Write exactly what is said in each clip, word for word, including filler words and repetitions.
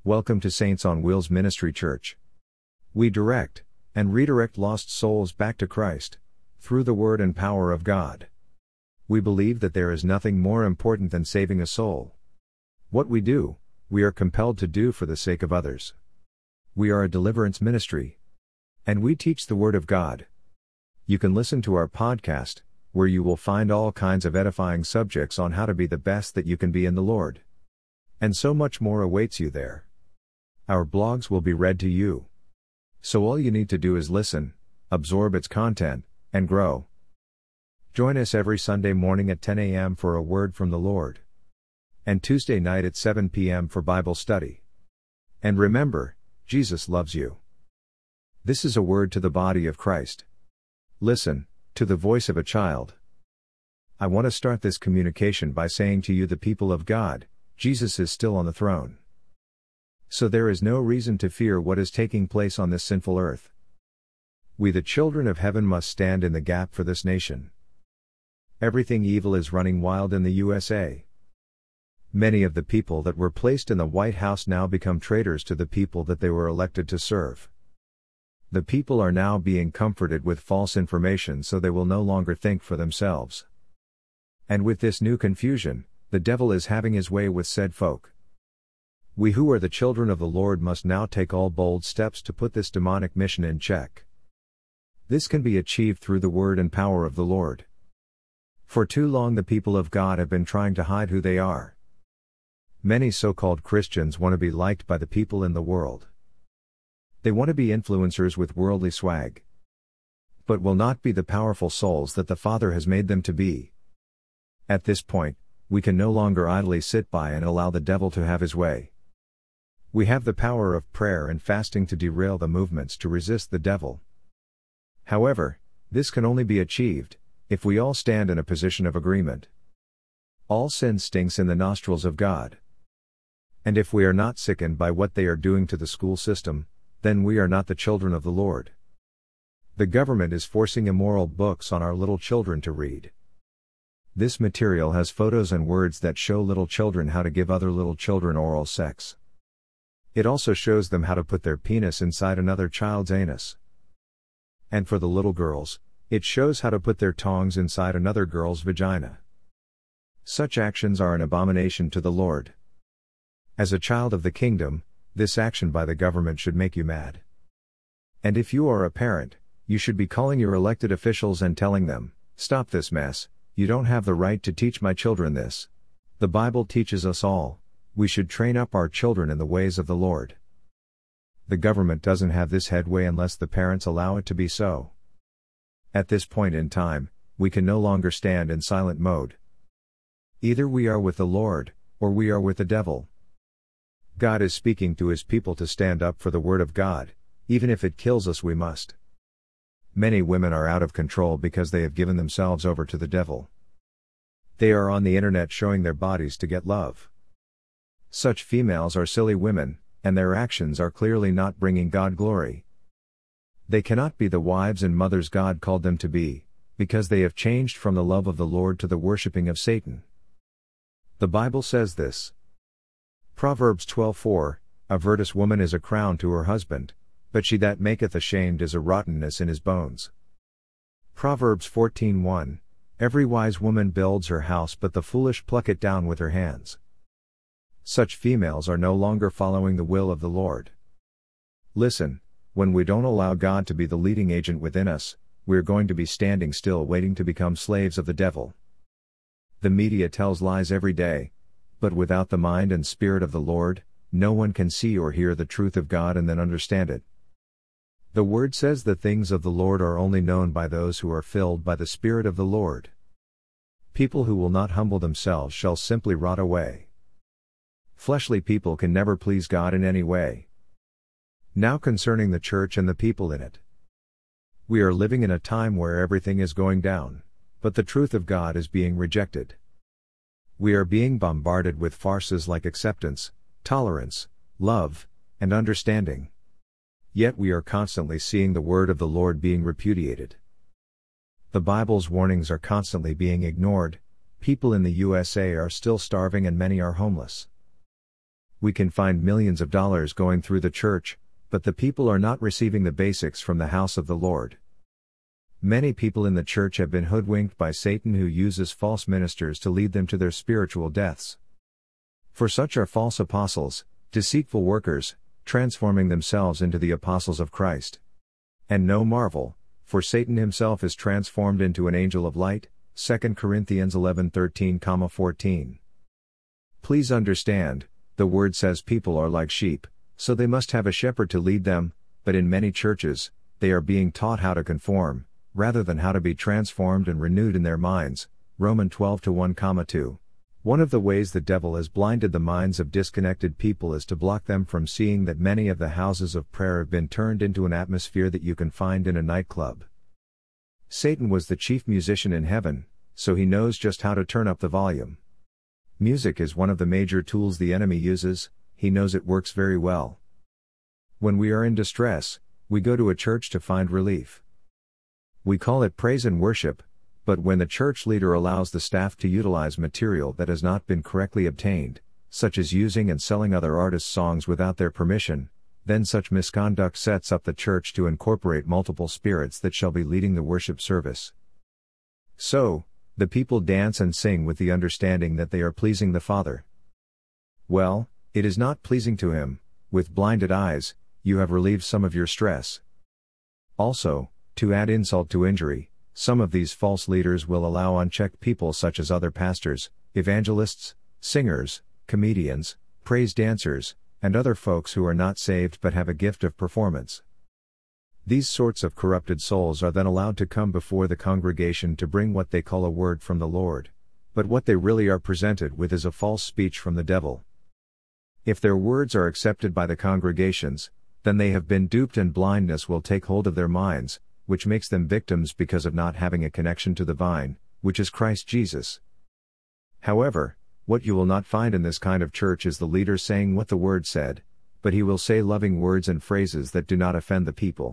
Welcome to Saints on Wheels Ministry Church. We direct and redirect lost souls back to Christ through the Word and power of God. We believe that there is nothing more important than saving a soul. What we do, we are compelled to do for the sake of others. We are a deliverance ministry, and we teach the Word of God. You can listen to our podcast, where you will find all kinds of edifying subjects on how to be the best that you can be in the Lord. And so much more awaits you there. Our blogs will be read to you. So all you need to do is listen, absorb its content, and grow. Join us every Sunday morning at ten a.m. for a word from the Lord. And Tuesday night at seven p.m. for Bible study. And remember, Jesus loves you. This is a word to the body of Christ. Listen to the voice of a child. I want to start this communication by saying to you, the people of God, Jesus is still on the throne. So there is no reason to fear what is taking place on this sinful earth. We, the children of heaven, must stand in the gap for this nation. Everything evil is running wild in the U S A. Many of the people that were placed in the White House now become traitors to the people that they were elected to serve. The people are now being comforted with false information so they will no longer think for themselves. And with this new confusion, the devil is having his way with said folk. We who are the children of the Lord must now take all bold steps to put this demonic mission in check. This can be achieved through the word and power of the Lord. For too long the people of God have been trying to hide who they are. Many so-called Christians want to be liked by the people in the world. They want to be influencers with worldly swag, but will not be the powerful souls that the Father has made them to be. At this point, we can no longer idly sit by and allow the devil to have his way. We have the power of prayer and fasting to derail the movements to resist the devil. However, this can only be achieved if we all stand in a position of agreement. All sin stinks in the nostrils of God. And if we are not sickened by what they are doing to the school system, then we are not the children of the Lord. The government is forcing immoral books on our little children to read. This material has photos and words that show little children how to give other little children oral sex. It also shows them how to put their penis inside another child's anus. And for the little girls, it shows how to put their tongs inside another girl's vagina. Such actions are an abomination to the Lord. As a child of the kingdom, this action by the government should make you mad. And if you are a parent, you should be calling your elected officials and telling them, "Stop this mess, you don't have the right to teach my children this." The Bible teaches us all, we should train up our children in the ways of the Lord. The government doesn't have this headway unless the parents allow it to be so. At this point in time, we can no longer stand in silent mode. Either we are with the Lord, or we are with the devil. God is speaking to his people to stand up for the word of God, even if it kills us we must. Many women are out of control because they have given themselves over to the devil. They are on the internet showing their bodies to get love. Such females are silly women, and their actions are clearly not bringing God glory. They cannot be the wives and mothers God called them to be, because they have changed from the love of the Lord to the worshipping of Satan. The Bible says this. Proverbs twelve four, A virtuous woman is a crown to her husband, but she that maketh ashamed is a rottenness in his bones. Proverbs fourteen one, Every wise woman builds her house, but the foolish pluck it down with her hands. Such females are no longer following the will of the Lord. Listen, when we don't allow God to be the leading agent within us, we're going to be standing still waiting to become slaves of the devil. The media tells lies every day, but without the mind and spirit of the Lord, no one can see or hear the truth of God and then understand it. The Word says the things of the Lord are only known by those who are filled by the Spirit of the Lord. People who will not humble themselves shall simply rot away. Fleshly people can never please God in any way. Now concerning the church and the people in it. We are living in a time where everything is going down, but the truth of God is being rejected. We are being bombarded with farces like acceptance, tolerance, love, and understanding. Yet we are constantly seeing the word of the Lord being repudiated. The Bible's warnings are constantly being ignored. People in the U S A are still starving and many are homeless. We can find millions of dollars going through the church, but the people are not receiving the basics from the house of the Lord. Many people in the church have been hoodwinked by Satan, who uses false ministers to lead them to their spiritual deaths. For such are false apostles, deceitful workers, transforming themselves into the apostles of Christ. And no marvel, for Satan himself is transformed into an angel of light, Second Corinthians eleven thirteen, fourteen. Please understand, the word says people are like sheep, so they must have a shepherd to lead them, but in many churches, they are being taught how to conform, rather than how to be transformed and renewed in their minds, Romans twelve to one, two. One of the ways the devil has blinded the minds of disconnected people is to block them from seeing that many of the houses of prayer have been turned into an atmosphere that you can find in a nightclub. Satan was the chief musician in heaven, so he knows just how to turn up the volume. Music is one of the major tools the enemy uses, he knows it works very well. When we are in distress, we go to a church to find relief. We call it praise and worship, but when the church leader allows the staff to utilize material that has not been correctly obtained, such as using and selling other artists' songs without their permission, then such misconduct sets up the church to incorporate multiple spirits that shall be leading the worship service. So, the people dance and sing with the understanding that they are pleasing the Father. Well, it is not pleasing to Him. With blinded eyes, you have relieved some of your stress. Also, to add insult to injury, some of these false leaders will allow unchecked people such as other pastors, evangelists, singers, comedians, praise dancers, and other folks who are not saved but have a gift of performance. These sorts of corrupted souls are then allowed to come before the congregation to bring what they call a word from the Lord, but what they really are presented with is a false speech from the devil. If their words are accepted by the congregations, then they have been duped and blindness will take hold of their minds, which makes them victims because of not having a connection to the vine, which is Christ Jesus. However, what you will not find in this kind of church is the leader saying what the word said, but he will say loving words and phrases that do not offend the people.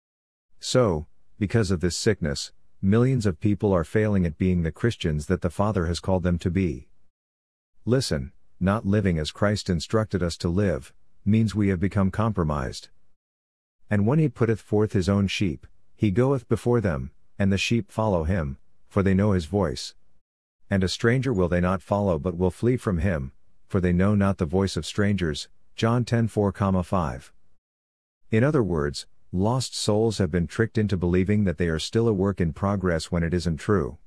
So, because of this sickness, millions of people are failing at being the Christians that the Father has called them to be. Listen, not living as Christ instructed us to live, means we have become compromised. And when he putteth forth his own sheep, he goeth before them, and the sheep follow him, for they know his voice. And a stranger will they not follow but will flee from him, for they know not the voice of strangers, John ten four, five. In other words, lost souls have been tricked into believing that they are still a work in progress when it isn't true.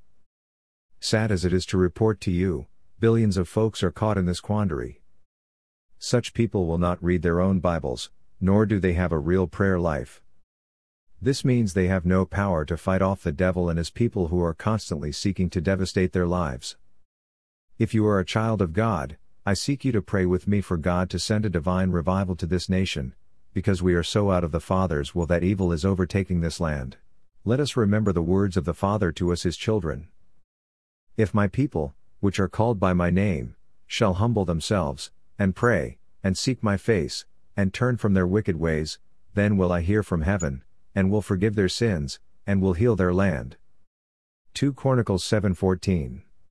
Sad as it is to report to you, billions of folks are caught in this quandary. Such people will not read their own Bibles, nor do they have a real prayer life. This means they have no power to fight off the devil and his people who are constantly seeking to devastate their lives. If you are a child of God, I seek you to pray with me for God to send a divine revival to this nation, because we are so out of the Father's will that evil is overtaking this land. Let us remember the words of the Father to us his children. If my people, which are called by my name, shall humble themselves, and pray, and seek my face, and turn from their wicked ways, then will I hear from heaven, and will forgive their sins, and will heal their land. Second Chronicles seven fourteen.